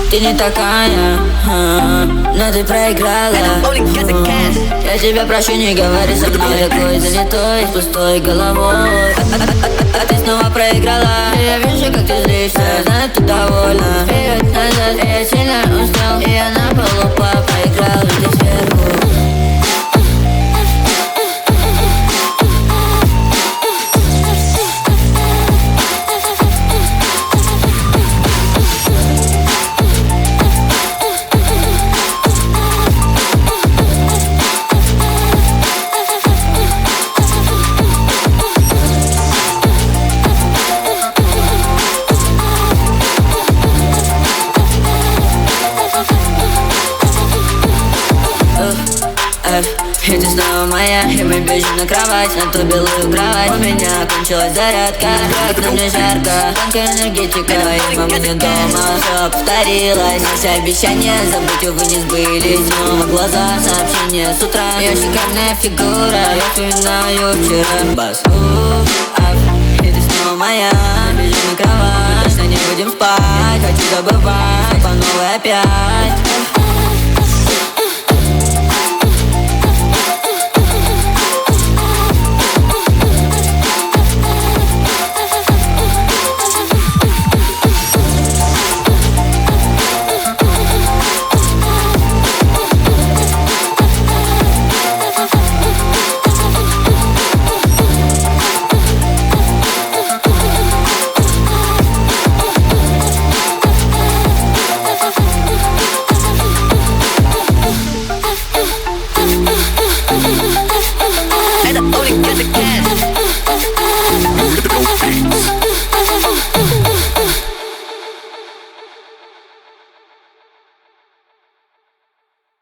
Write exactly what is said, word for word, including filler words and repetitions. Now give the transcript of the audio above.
Ты не такая, а, но ты проиграла. Я тебя прошу, не говори со мной. Такой залитой, с пустой головой. А, а, а, а ты снова проиграла. Я вижу, как ты злишься, знаю, ты довольна. Вперед, назад, я сильно устал. И я на полу проиграл, и ты сверху. И ты снова моя, и мы бежим на кровать, на ту белую кровать. У меня кончилась зарядка, как на мне жарко. Тонкая энергетика, и мама не дома. Все повторилось, наши обещания забыть, увы, не сбылись. Снова глаза, сообщения с утра. Ее шикарная фигура, я вспоминаю вчера. Бас, и ты снова моя, бежим на кровать. Точно не будем спать, хочу забывать по новой опять.